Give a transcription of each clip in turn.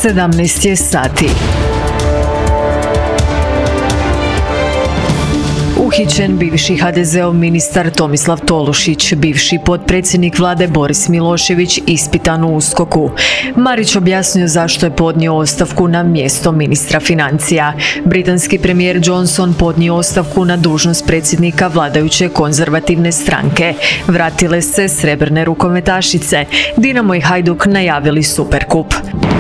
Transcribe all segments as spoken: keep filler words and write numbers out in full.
sedamnaest je sati. Uhićen bivši ha de zeov ministar Tomislav Tolušić, bivši potpredsjednik vlade Boris Milošević ispitan u uskoku. Marić objasnio zašto je podnio ostavku na mjesto ministra financija. Britanski premijer Johnson podnio ostavku na dužnost predsjednika vladajuće konzervativne stranke. Vratile se srebrne rukometašice. Dinamo i Hajduk najavili Superkup.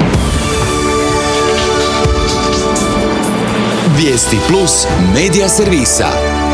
Vijesti plus medija servisa.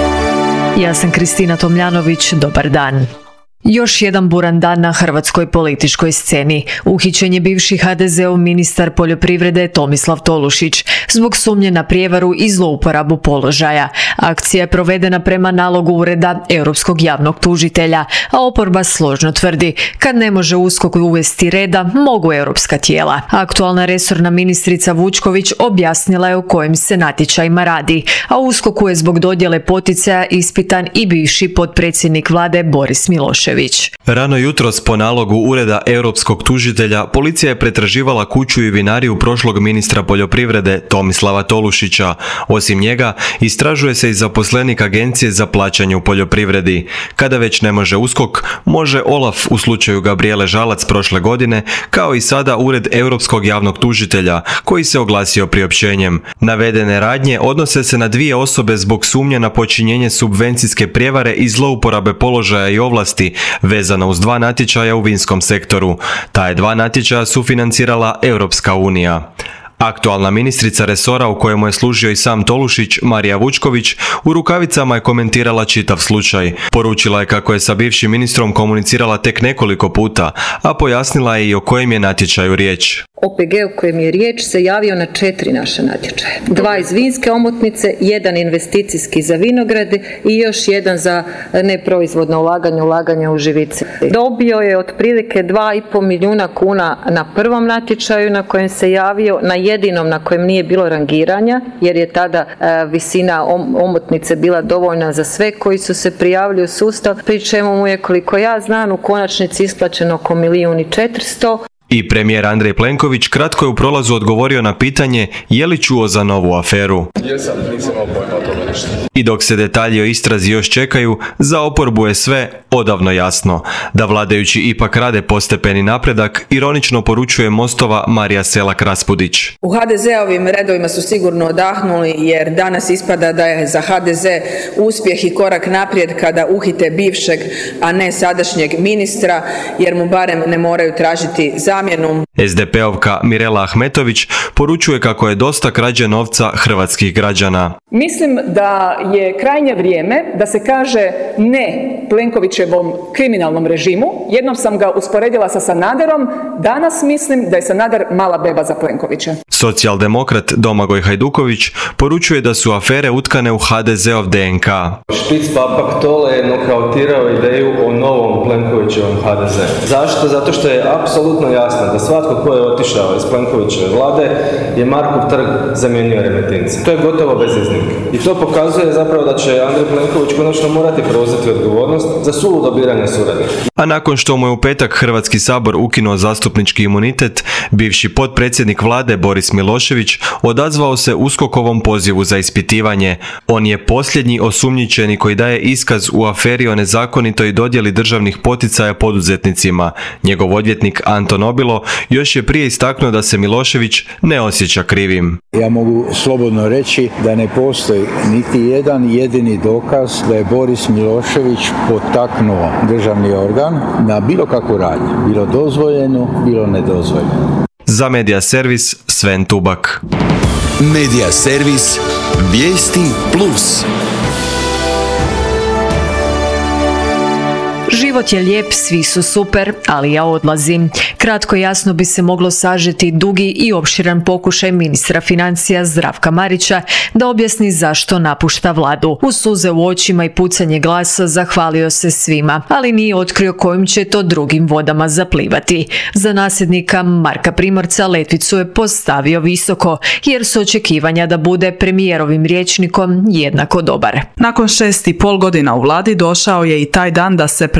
Ja sam Kristina Tomljanović, dobar dan. Još jedan buran dan na hrvatskoj političkoj sceni. Uhićen je bivši ha de zeov ministar poljoprivrede Tomislav Tolušić zbog sumnje na prijevaru i zlouporabu položaja. Akcija je provedena prema nalogu Ureda Europskog javnog tužitelja, a oporba složno tvrdi kad ne može USKOK uvesti reda, mogu europska tijela. Aktualna resorna ministrica Vučković objasnila je o kojim se natječajima radi, a USKOK-u je zbog dodjele poticaja ispitan i bivši potpredsjednik vlade Boris Milošević. Rano jutros po nalogu Ureda Europskog tužitelja policija je pretraživala kuću i vinariju prošlog ministra poljoprivrede Tomislava Tolušića. Osim njega, istražuje se i zaposlenik Agencije za plaćanje u poljoprivredi. Kada već ne može USKOK, može OLAF u slučaju Gabrijele Žalac prošle godine, kao i sada Ured Europskog javnog tužitelja, koji se oglasio priopćenjem. Navedene radnje odnose se na dvije osobe zbog sumnje na počinjenje subvencijske prijevare i zlouporabe položaja i ovlasti vezano uz dva natječaja u vinskom sektoru. Ta je dva natječaja sufinancirala Europska unija. Aktualna ministrica resora u kojemu je služio i sam Tolušić, Marija Vučković, u rukavicama je komentirala čitav slučaj. Poručila je kako je sa bivšim ministrom komunicirala tek nekoliko puta, a pojasnila je i o kojem je natječaju riječ. O pe ge o kojem je riječ se javio na četiri naše natječaje. Dva iz vinske omotnice, jedan investicijski za vinograde i još jedan za neproizvodno ulaganje, ulaganje u živice. Dobio je otprilike dva i pol milijuna kuna na prvom natječaju na kojem se javio, na jedinom na kojem nije bilo rangiranja, jer je tada e, visina omotnice bila dovoljna za sve koji su se prijavili u sustav, pri čemu mu je, koliko ja znam, u konačnici isplaćeno oko milijun i četiristo. I premijer Andrej Plenković kratko je u prolazu odgovorio na pitanje je li čuo za novu aferu. Jesam, nisam imao pojma o tome ništa. I dok se detalji o istrazi još čekaju, za oporbu je sve odavno jasno. Da vladajući ipak rade postepeni napredak, ironično poručuje Mostova Marija Selak-Raspudić. U ha de zeovim redovima su sigurno odahnuli, jer danas ispada da je za ha de ze uspjeh i korak naprijed kada uhite bivšeg, a ne sadašnjeg ministra, jer mu barem ne moraju tražiti za es de pe ovka Mirela Ahmetović poručuje kako je dosta krađe novca hrvatskih građana. Mislim da je krajnje vrijeme da se kaže ne Plenkovićevom kriminalnom režimu. Jednom sam ga usporedila sa Sanaderom, danas mislim da je Sanader mala beba za Plenkovića. Socijaldemokrat Domagoj Hajduković poručuje da su afere utkane u ha de zeov de en ka. Špic Papak Tole je nokautirao ideju o novom Plenkovićevom ha de ze. Zašto? Zato što je apsolutno jasno da svatko ko je otišao iz Plenkovićeve vlade je Markov trg zamijenio Remetince. To je gotovo bez iznimke. I to pokazuje zapravo da će Andrej Plenković konačno morati preuzeti odgovornost za suludo biranje suradnika. A nakon što mu je u petak Hrvatski sabor ukinuo zastupnički imunitet, bivši potpredsjednik vlade Boris Milošević odazvao se USKOK-ovom pozivu za ispitivanje. On je posljednji osumnjičeni koji daje iskaz u aferi o nezakonitoj dodjeli državnih poticaja poduzetnicima. Njegov odvjetnik Anton Obilo još je prije istaknuo da se Milošević ne osjeća krivim. Ja mogu slobodno reći da ne postoji niti jedan jedini dokaz da je Boris Milošević potaknuo državni organ na bilo kakvu radnju, bilo dozvoljeno, bilo nedozvoljeno. Za Medija servis Sven Tubak. Medija servis Vijesti plus. Život je lijep, svi su super, ali ja odlazim. Kratko i jasno bi se moglo sažeti dugi i opširan pokušaj ministra financija Zdravka Marića da objasni zašto napušta vladu. Uz suze u očima i pucanje glasa zahvalio se svima, ali nije otkrio kojim će to drugim vodama zaplivati. Za nasljednika Marka Primorca letvicu je postavio visoko, jer su očekivanja da bude premijerovim rječnikom jednako dobar. Nakon šest i pol godina u vladi došao je i taj dan da se premijer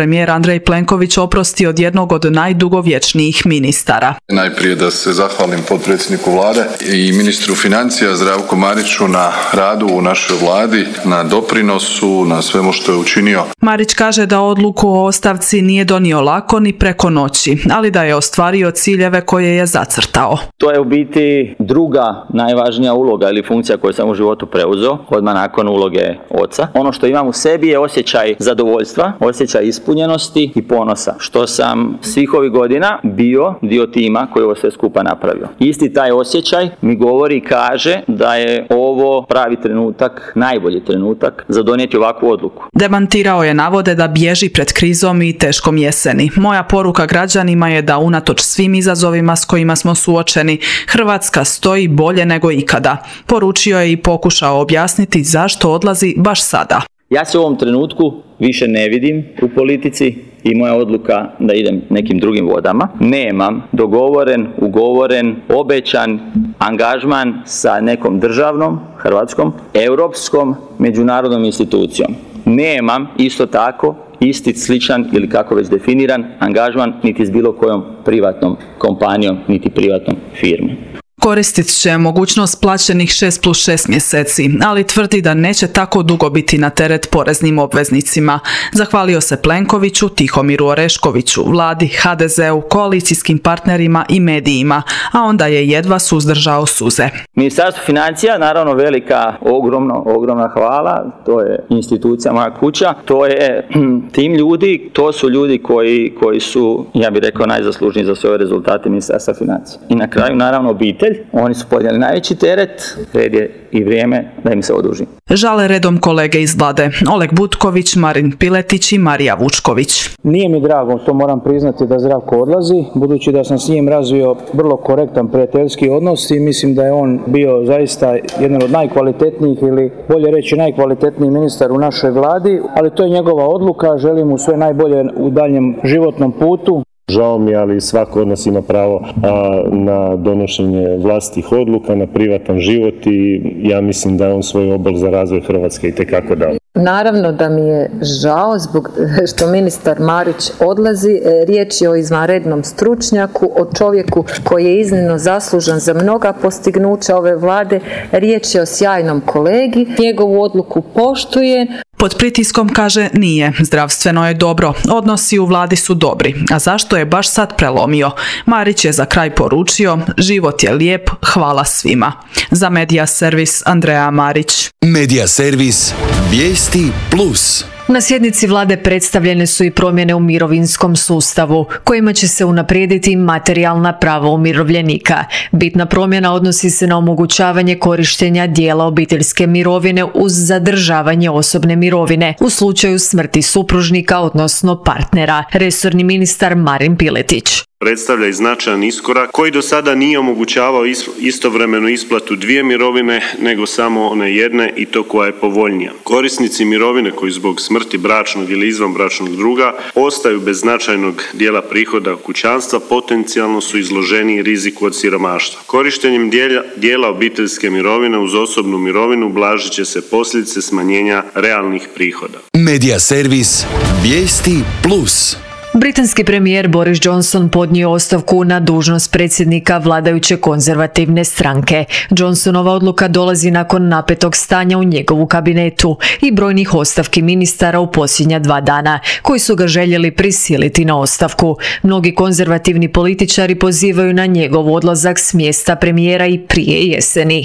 premijer Andrej Plenković oprosti od jednog od najdugovječnijih ministara. Najprije da se zahvalim potpredsjedniku vlade i ministru financija Zdravku Mariću na radu u našoj vladi, na doprinosu, na svemu što je učinio. Marić kaže da odluku o ostavci nije donio lako ni preko noći, ali da je ostvario ciljeve koje je zacrtao. To je u biti druga najvažnija uloga ili funkcija koju sam u životu preuzeo, odmah nakon uloge oca. Ono što imam u sebi je osjećaj zadovoljstva, osjećaj ispunjenosti i ponosa, što sam svih ovih godina bio dio tima koji ovo sve skupa napravio. Isti taj osjećaj mi govori i kaže da je ovo pravi trenutak, najbolji trenutak za donijeti ovakvu odluku. Demantirao je navode da bježi pred krizom i teškom jeseni. Moja poruka građanima je da unatoč svim izazovima s kojima smo suočeni, Hrvatska stoji bolje nego ikada. Poručio je i pokušao objasniti zašto odlazi baš sada. Ja se u ovom trenutku više ne vidim u politici i moja odluka da idem nekim drugim vodama. Nemam dogovoren, ugovoren, obećan angažman sa nekom državnom, hrvatskom, europskom, međunarodnom institucijom. Nemam isto tako isti, sličan ili kako već definiran angažman niti s bilo kojom privatnom kompanijom, niti privatnom firmom. Koristit će mogućnost plaćenih šest plus šest mjeseci, ali tvrdi da neće tako dugo biti na teret poreznim obveznicima. Zahvalio se Plenkoviću, Tihomiru Oreškoviću, vladi, ha de zeu, koalicijskim partnerima i medijima, a onda je jedva suzdržao suze. Ministarstvo financija, naravno velika, ogromno, ogromna hvala, to je institucija, moja kuća, to je tim ljudi, to su ljudi koji, koji su, ja bih rekao, najzaslužniji za sve ove rezultate Ministarstva financija. I na kraju, naravno, obitelj. Oni su podnijeli najveći teret, red je i vrijeme da im se oduži. Žale redom kolege iz vlade, Oleg Butković, Marin Piletić i Marija Vučković. Nije mi drago, to moram priznati, da Zdravko odlazi, budući da sam s njim razvio vrlo korektan prijateljski odnos i mislim da je on bio zaista jedan od najkvalitetnijih ili bolje reći najkvalitetniji ministar u našoj vladi, ali to je njegova odluka, želim mu sve najbolje u daljem životnom putu. Žao mi, ali svako od nas ima pravo a, na donošenje vlastitih odluka, na privatan život i ja mislim da je on svoj obol za razvoj Hrvatske itekako dao. Naravno da mi je žao zbog što ministar Marić odlazi. Riječ je o izvanrednom stručnjaku, o čovjeku koji je iznimno zaslužan za mnoga postignuća ove vlade. Riječ je o sjajnom kolegi. Njegovu odluku poštuje. Pod pritiskom kaže nije, zdravstveno je dobro, odnosi u vladi su dobri. A zašto je baš sad prelomio? Marić je za kraj poručio, život je lijep, hvala svima. Za Medija servis Andreja Marić. Medija servis Vijesti plus. Na sjednici vlade predstavljene su i promjene u mirovinskom sustavu, kojima će se unaprijediti materijalna prava umirovljenika. Bitna promjena odnosi se na omogućavanje korištenja dijela obiteljske mirovine uz zadržavanje osobne mirovine u slučaju smrti supružnika, odnosno partnera. Resorni ministar Marin Piletić. Predstavlja i značajan iskorak koji do sada nije omogućavao istovremenu isplatu dvije mirovine, nego samo one jedne i to koja je povoljnija. Korisnici mirovine koji zbog smrti bračnog ili izvanbračnog druga ostaju bez značajnog dijela prihoda kućanstva potencijalno su izloženi riziku od siromaštva. Korištenjem dijela, dijela obiteljske mirovine uz osobnu mirovinu ublažit će se posljedice smanjenja realnih prihoda. Medija servis Vijesti plus. Britanski premijer Boris Johnson podnio ostavku na dužnost predsjednika vladajuće konzervativne stranke. Johnsonova odluka dolazi nakon napetog stanja u njegovu kabinetu i brojnih ostavki ministara u posljednja dva dana, koji su ga željeli prisiliti na ostavku. Mnogi konzervativni političari pozivaju na njegov odlazak s mjesta premijera i prije jeseni.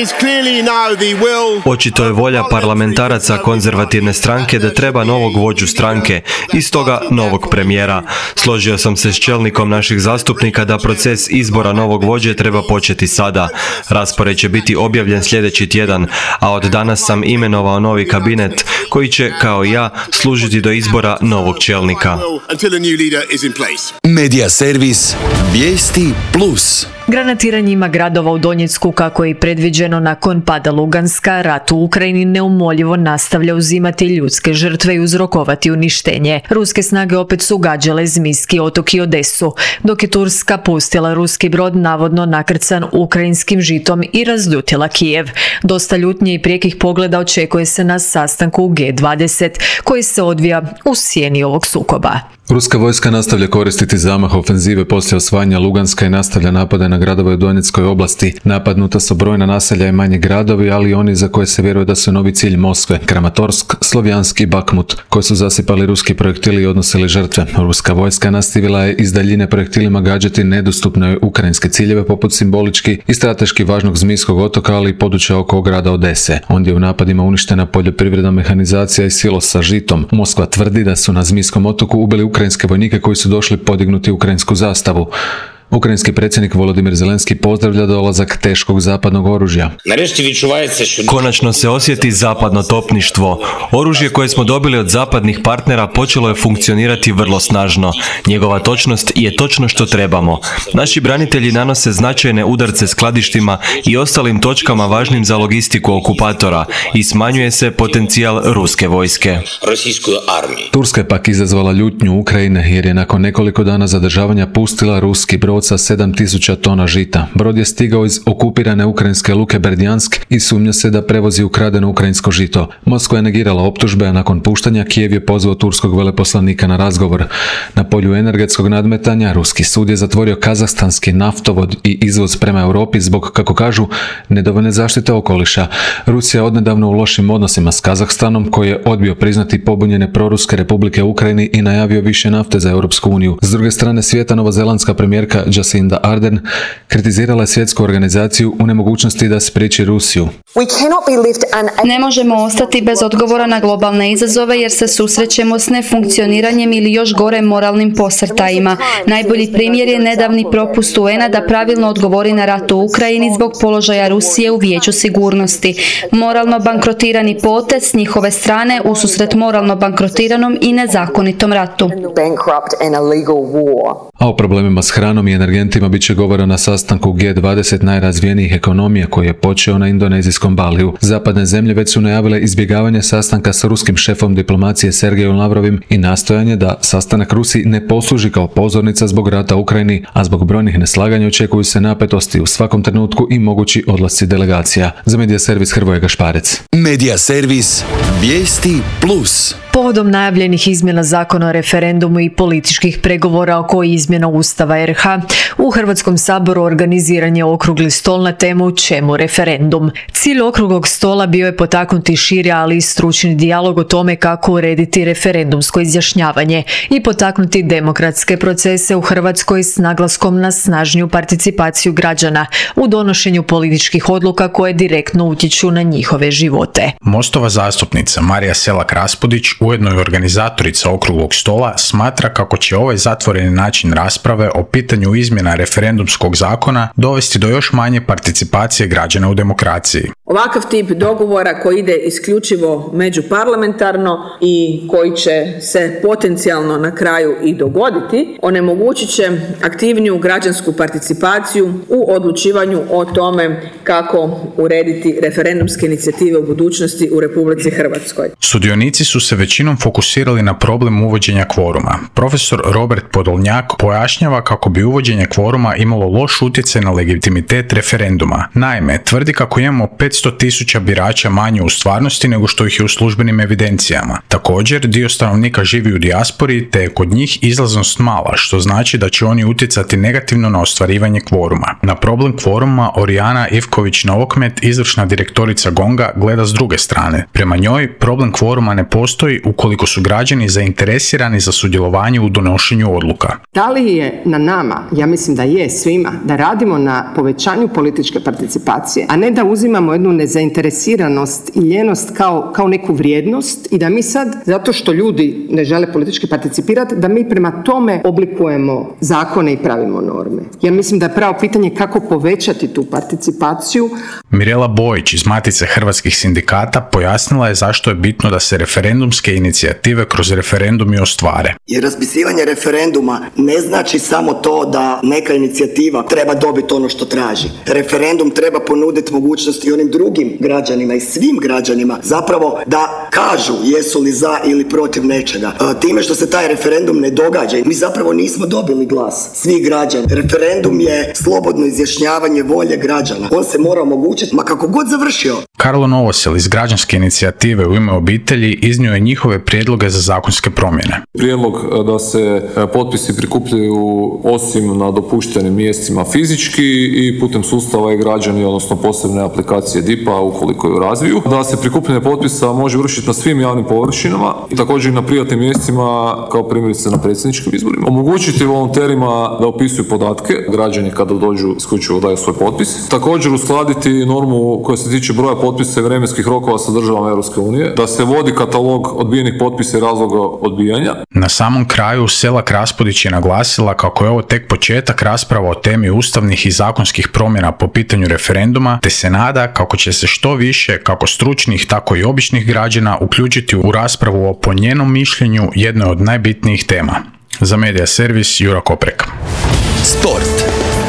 Očito je volja parlamentaraca konzervativne stranke da treba novog vođu stranke i stoga novog premijera. Složio sam se s čelnikom naših zastupnika da proces izbora novog vođe treba početi sada. Raspored će biti objavljen sljedeći tjedan, a od danas sam imenovao novi kabinet koji će, kao i ja, služiti do izbora novog čelnika. Medija servis Vijesti plus. Granatiranjima gradova u Donjecku, kako je i predviđeno nakon pada Luganska, rat u Ukrajini neumoljivo nastavlja uzimati ljudske žrtve i uzrokovati uništenje. Ruske snage opet su gađale Zmijski otok i Odesu, dok je Turska pustila ruski brod navodno nakrcan ukrajinskim žitom i razljutila Kijev. Dosta ljutnje i prijekih pogleda očekuje se na sastanku u G dvadeset, koji se odvija u sjeni ovog sukoba. Ruska vojska nastavlja koristiti zamah ofenzive poslije osvajanja Luganska i nastavlja napade na gradove u Donjeckoj oblasti. Napadnuta su brojna naselja i manji gradovi, ali i oni za koje se vjeruje da su novi cilj Moskve, Kramatorsk, Slovjansk i Bakmut, koji su zasipali ruski projektili i odnosili žrtve. Ruska vojska nastavila je iz daljine projektilima gađati nedostupne ukrajinske ciljeve poput simbolički i strateški važnog Zmijskog otoka, ali i područja oko grada Odese. Ondje je u napadima uništena poljoprivredna mehanizacija i silo sa žitom. Moskva tvrdi da su na Zmijskom otoku ubili ukrajinske vojnike koji su došli podignuti ukrajinsku zastavu. Ukrajinski predsjednik Volodimir Zelenski pozdravlja dolazak teškog zapadnog oružja. Konačno se osjeti zapadno topništvo. Oružje koje smo dobili od zapadnih partnera počelo je funkcionirati vrlo snažno. Njegova točnost je točno što trebamo. Naši branitelji nanose značajne udarce skladištima i ostalim točkama važnim za logistiku okupatora i smanjuje se potencijal ruske vojske. Turska je pak izazvala ljutnju Ukrajine jer je nakon nekoliko dana zadržavanja pustila ruski brod sa sedam tisuća tona žita. Brod je stigao iz okupirane ukrajinske luke Berdjansk i sumnja se da prevozi ukradeno ukrajinsko žito. Moskva je negirala optužbe, a nakon puštanja Kijev je pozvao turskog veleposlanika na razgovor. Na polju energetskog nadmetanja ruski sud je zatvorio kazahstanski naftovod i izvoz prema Europi zbog, kako kažu, nedovoljne zaštite okoliša. Rusija je odnedavno u lošim odnosima s Kazahstanom, koji je odbio priznati pobunjene proruske republike Ukrajini i najavio više nafte za Europsku uniju. S druge strane svijeta, novozelandska premijerka Jacinda Ardern kritizirala je svjetsku organizaciju u nemogućnosti da spriječi Rusiju. Ne možemo ostati bez odgovora na globalne izazove jer se susrećemo s nefunkcioniranjem ili još gore moralnim posrtajima. Najbolji primjer je nedavni propust U N-a da pravilno odgovori na rat u Ukrajini zbog položaja Rusije u Vijeću sigurnosti. Moralno bankrotirani potez s njihove strane ususret moralno bankrotiranom i nezakonitom ratu. A o problemima s hranom i energentima bit će govora na sastanku G dvadeset najrazvijenijih ekonomija koji je počeo na indonezijskom Baliju. Zapadne zemlje već su najavile izbjegavanje sastanka s ruskim šefom diplomacije Sergejom Lavrovim i nastojanje da sastanak Rusiji ne posluži kao pozornica zbog rata u Ukrajini, a zbog brojnih neslaganja očekuju se napetosti u svakom trenutku i mogući odlasci delegacija. Za Medija servis Hrvoje Gašparec. Medija servis Vijesti plus. Povodom najavljenih izmjena zakona o referendumu i političkih pregovora oko izmjena Ustava R H, u Hrvatskom saboru organiziran je okrugli stol na temu Čemu referendum. Cilj okruglog stola bio je potaknuti širi, ali i stručni dijalog o tome kako urediti referendumsko izjašnjavanje i potaknuti demokratske procese u Hrvatskoj s naglaskom na snažniju participaciju građana u donošenju političkih odluka koje direktno utječu na njihove živote. Mostova zastupnica Marija Selak-Raspudić, ujedno i organizatorica okruglog stola, smatra kako će ovaj zatvoreni način rasprave o pitanju izmjena referendumskog zakona dovesti do još manje participacije građana u demokraciji. Ovakav tip dogovora koji ide isključivo međuparlamentarno i koji će se potencijalno na kraju i dogoditi, onemogućit će aktivniju građansku participaciju u odlučivanju o tome kako urediti referendumske inicijative u budućnosti u Republici Hrvatskoj. Sudionici su se većinom fokusirali na problem uvođenja kvoruma. Profesor Robert Podolnjak pojašnjava kako bi uvođenje kvoruma imalo loš utjecaj na legitimitet referenduma. Naime, tvrdi kako imamo petsto tisuća birača manje u stvarnosti nego što ih je u službenim evidencijama. Također, dio stanovnika živi u dijaspori, te je kod njih izlaznost mala, što znači da će oni utjecati negativno na ostvarivanje kvoruma. Na problem kvoruma Orijana Ivković-Novokmet, izvršna direktorica GONG-a, gleda s druge strane. Prema njoj, problem kvoruma ne postoji ukoliko su građani zainteresirani za sudjelovanje u donošenju odluka. Da li je na nama, ja mislim da je svima, da radimo na povećanju političke participacije, a ne da uzimamo jednu jednu nezainteresiranost i ljenost kao, kao neku vrijednost i da mi sad, zato što ljudi ne žele politički participirati, da mi prema tome oblikujemo zakone i pravimo norme. Ja mislim da je pravo pitanje kako povećati tu participaciju. Mirela Bojić iz Matice hrvatskih sindikata pojasnila je zašto je bitno da se referendumske inicijative kroz referendumi ostvare. Jer raspisivanje referenduma ne znači samo to da neka inicijativa treba dobiti ono što traži. Referendum treba ponuditi mogućnosti i onim drugim građanima i svim građanima zapravo da kažu jesu li za ili protiv nečega. Time što se taj referendum ne događa, mi zapravo nismo dobili glas svih građana. Referendum je slobodno izjašnjavanje volje građana. On se mora omogućiti, ma kako god završio. Karlo Novosel iz građanske inicijative U ime obitelji iznio je njihove prijedloge za zakonske promjene. Prijedlog da se potpisi prikupljaju osim na dopuštenim mjestima fizički i putem sustava e-građani, odnosno posebne aplikacije D I P-a ukoliko ju razviju. Da se prikupljanje potpisa može vršiti na svim javnim površinama i također i na privatnim mjestima kao primjerice na predsjedničkim izborima. Omogućiti volonterima da upisuju podatke, građani kada dođu isključivo daju svoj potpis. Također uskladiti normu koja se tiče broja potpisa i vremenskih rokova sa državama Europske unije, da se vodi katalog odbijenih potpisa i razloga odbijanja. Na samom kraju Selak Raspudić je naglasila kako je ovo tek početak rasprava o temi ustavnih i zakonskih promjena po pitanju referenduma, te se nada kako će se što više kako stručnih tako i običnih građana uključiti u raspravu o po njenom mišljenju jednoj od najbitnijih tema. Za Medija servis Jura Koprek. Sport.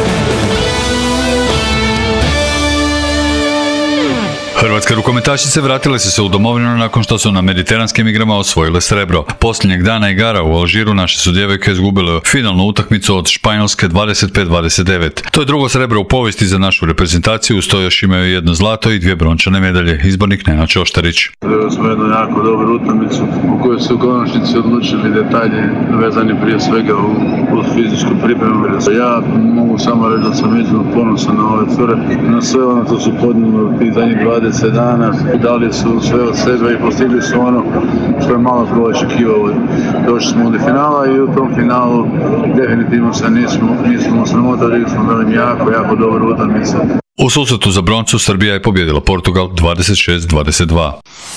Hrvatske rukometašice vratile su se u domovinu nakon što su na mediteranskim igrama osvojile srebro. Posljednjeg dana igara u Alžiru naše su djevojke izgubile finalnu utakmicu od Španjolske dvadeset pet dvadeset devet. To je drugo srebro u povijesti za našu reprezentaciju, uz to još imaju jedno zlato i dvije brončane medalje. Izbornik Nenad Čoštarić. Trebali smo jednu jako dobru utakmicu u kojoj su u konačnici odlučili detalji vezani prije svega u, u fizičku pripremu. Ja mogu samo reći da sam iznimno ponosan na ove cure, na sve ono što su podnijeli u zadnjih dvadeset dana, dali su sve od sebe i postigli su ono što je malo tko očekivao. Došli smo do finala i u tom finalu definitivno se nismo, nismo sramotali, smo dali jako, jako dobru utakmicu. U susretu za broncu Srbija je pobijedila Portugal dvadeset šest dvadeset dva.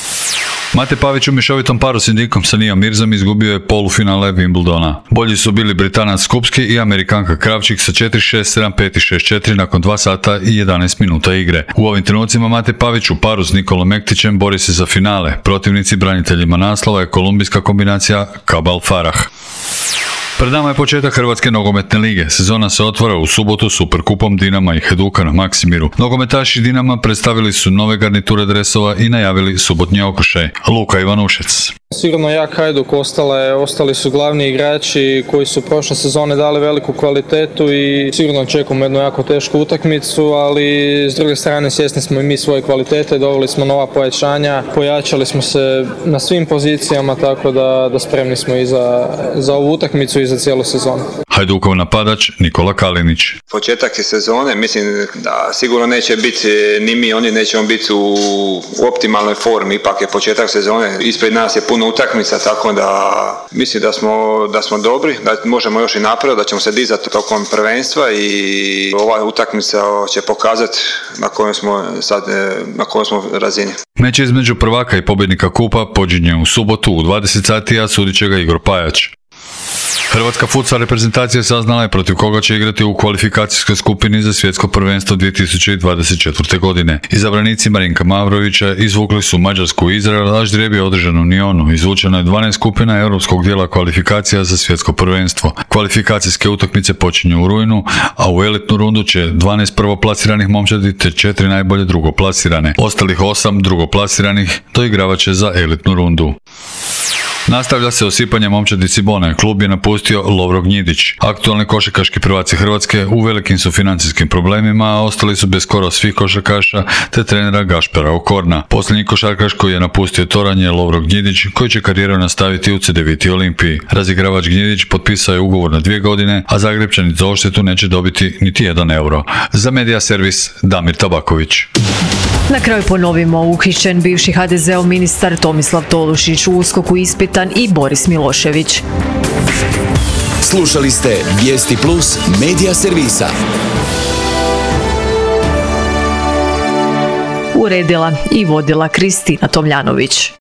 Mate Pavić u mješovitom paru s Indikom sa Nijom Mirzom izgubio je polufinale Wimbledona. Bolji su bili Britanac Skupski i Amerikanka Kravčik sa četiri šest sedam pet i šest četiri nakon dva sata i jedanaest minuta igre. U ovim trenucima Mate Pavić u paru s Nikolom Mektićem bori se za finale. Protivnici braniteljima naslova je kolumbijska kombinacija Cabal Farah. Pred nama je početak Hrvatske nogometne lige. Sezona se otvara u subotu Superkupom Dinama i Hajduka na Maksimiru. Nogometaši Dinama predstavili su nove garniture dresova i najavili subotnji okršaj. Luka Ivanušec. Sigurno jak Hajduk, ostale, ostali su glavni igrači koji su prošle sezone dali veliku kvalitetu i sigurno očekujemo jednu jako tešku utakmicu, ali s druge strane svjesni smo i mi svoje kvalitete, doveli smo nova pojačanja, pojačali smo se na svim pozicijama, tako da, da spremni smo i za, za ovu utakmicu i za cijelu sezonu. Hajdukov napadač Nikola Kalinić. Početak je sezone, mislim da sigurno neće biti ni mi, oni nećemo biti u optimalnoj formi, ipak je početak sezone, ispred nas je puno utakmica, tako da mislim da smo, da smo dobri, da možemo još i napraviti, da ćemo se dizati tokom prvenstva i ova utakmica će pokazati na kojoj smo sad, na kojoj smo razini. Meč između prvaka i pobjednika kupa počinje u subotu u dvadeset sati, a sudit će ga Igor Pajač. Hrvatska futsal reprezentacija saznala je protiv koga će igrati u kvalifikacijskoj skupini za svjetsko prvenstvo dvije tisuće dvadeset četvrte. godine. Izabranici Marinka Mavrovića izvukli su Mađarsku i Izrael, a ždrijeb je održan u Nionu. Izvučeno je dvanaest skupina europskog dijela kvalifikacija za svjetsko prvenstvo. Kvalifikacijske utakmice počinju u rujnu, a u elitnu rundu će dvanaest prvoplasiranih momčadi te četiri najbolje drugoplasirane. Ostalih osam drugoplasiranih doigravat će za elitnu rundu. Nastavlja se osipanje momčadi Cibone. Klub je napustio Lovro Gnjidić. Aktualni košarkaški prvaci Hrvatske u velikim su financijskim problemima, a ostali su bez skoro svih košarkaša te trenera Gašpera Okorna. Posljednji košarkaš koji je napustio Toranj je Lovro Gnjidić, koji će karijeru nastaviti u Cedeviti Olimpiji. Razigravač Gnjidić potpisao je ugovor na dvije godine, a Zagrepčani za odštetu neće dobiti niti jedan euro. Za Medija servis Damir Tabaković. Na kraju ponovimo, uhićen bivši ha de zeov ministar Tomislav Tolušić, u uskoku ispitan i Boris Milošević. Slušali ste Vijesti Plus Medija servisa. Uredila i vodila Kristina Tomljanović.